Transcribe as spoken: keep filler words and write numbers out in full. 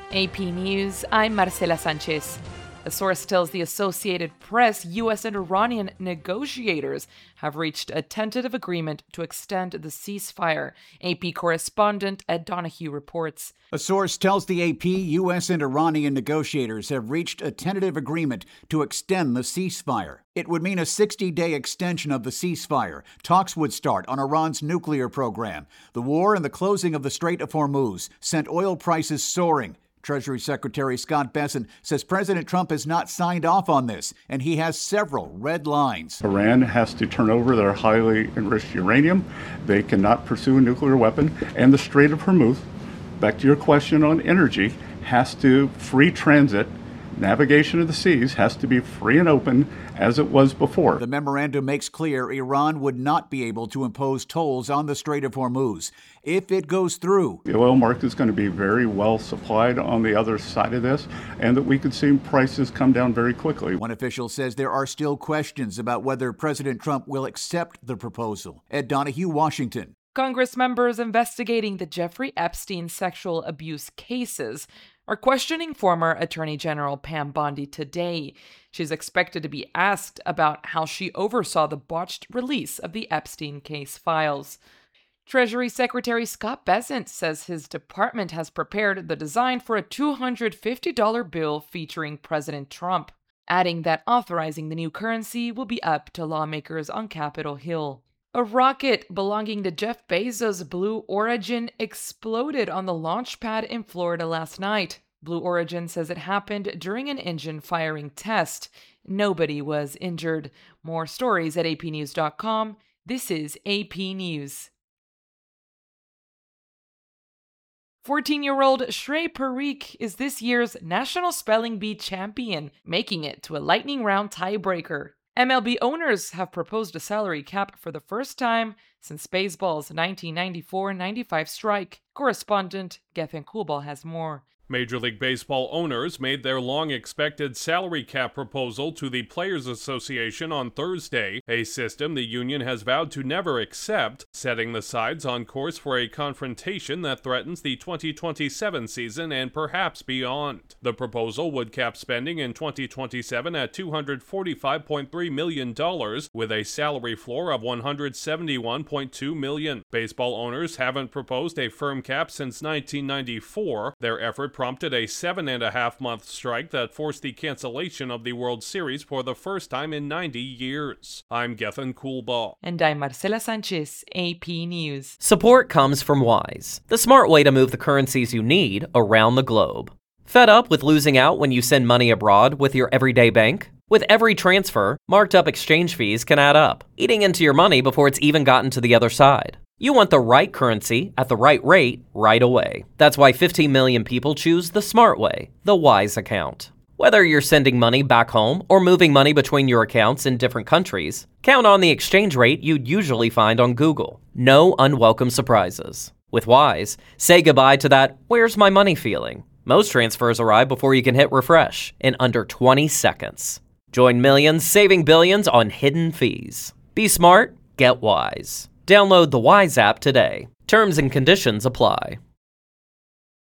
A P News, I'm Marcela Sanchez. A source tells the Associated Press U S and Iranian negotiators have reached a tentative agreement to extend the ceasefire. A P correspondent Ed Donahue reports. A source tells the A P U S and Iranian negotiators have reached a tentative agreement to extend the ceasefire. It would mean a sixty-day extension of the ceasefire. Talks would start on Iran's nuclear program. The war and the closing of the Strait of Hormuz sent oil prices soaring. Treasury Secretary Scott Bessent says President Trump has not signed off on this, and he has several red lines. Iran has to turn over their highly enriched uranium. They cannot pursue a nuclear weapon. And the Strait of Hormuz, back to your question on energy, has to free transit. Navigation of the seas has to be free and open as it was before. The memorandum makes clear Iran would not be able to impose tolls on the Strait of Hormuz if it goes through. The oil market is going to be very well supplied on the other side of this, and that we could see prices come down very quickly. One official says there are still questions about whether President Trump will accept the proposal. Ed Donahue, Washington. Congress members investigating the Jeffrey Epstein sexual abuse cases are questioning former Attorney General Pam Bondi today. She's expected to be asked about how she oversaw the botched release of the Epstein case files. Treasury Secretary Scott Bessent says his department has prepared the design for a two hundred fifty dollars bill featuring President Trump, adding that authorizing the new currency will be up to lawmakers on Capitol Hill. A rocket belonging to Jeff Bezos' Blue Origin exploded on the launch pad in Florida last night. Blue Origin says it happened during an engine firing test. Nobody was injured. More stories at A P news dot com. This is A P News. fourteen-year-old Shrey Parikh is this year's National Spelling Bee champion, making it to a lightning round tiebreaker. M L B owners have proposed a salary cap for the first time since baseball's nineteen ninety-four ninety-five strike. Correspondent Gethin Coolball has more. Major League Baseball owners made their long-expected salary cap proposal to the Players Association on Thursday, a system the union has vowed to never accept, setting the sides on course for a confrontation that threatens the twenty twenty-seven season and perhaps beyond. The proposal would cap spending in twenty twenty-seven at two hundred forty-five point three million dollars, with a salary floor of one hundred seventy-one point two million dollars. Baseball owners haven't proposed a firm cap since nineteen ninety-four. Their effort prompted a seven and a half month strike that forced the cancellation of the World Series for the first time in ninety years. I'm Gethin Coolball. And I'm Marcela Sanchez, A P News. Support comes from Wise, the smart way to move the currencies you need around the globe. Fed up with losing out when you send money abroad with your everyday bank? With every transfer, marked up exchange fees can add up, eating into your money before it's even gotten to the other side. You want the right currency at the right rate right away. That's why fifteen million people choose the smart way, the Wise account. Whether you're sending money back home or moving money between your accounts in different countries, count on the exchange rate you'd usually find on Google. No unwelcome surprises. With Wise, say goodbye to that "where's my money" feeling. Most transfers arrive before you can hit refresh in under twenty seconds. Join millions saving billions on hidden fees. Be smart, get Wise. Download the Wise app today. Terms and conditions apply.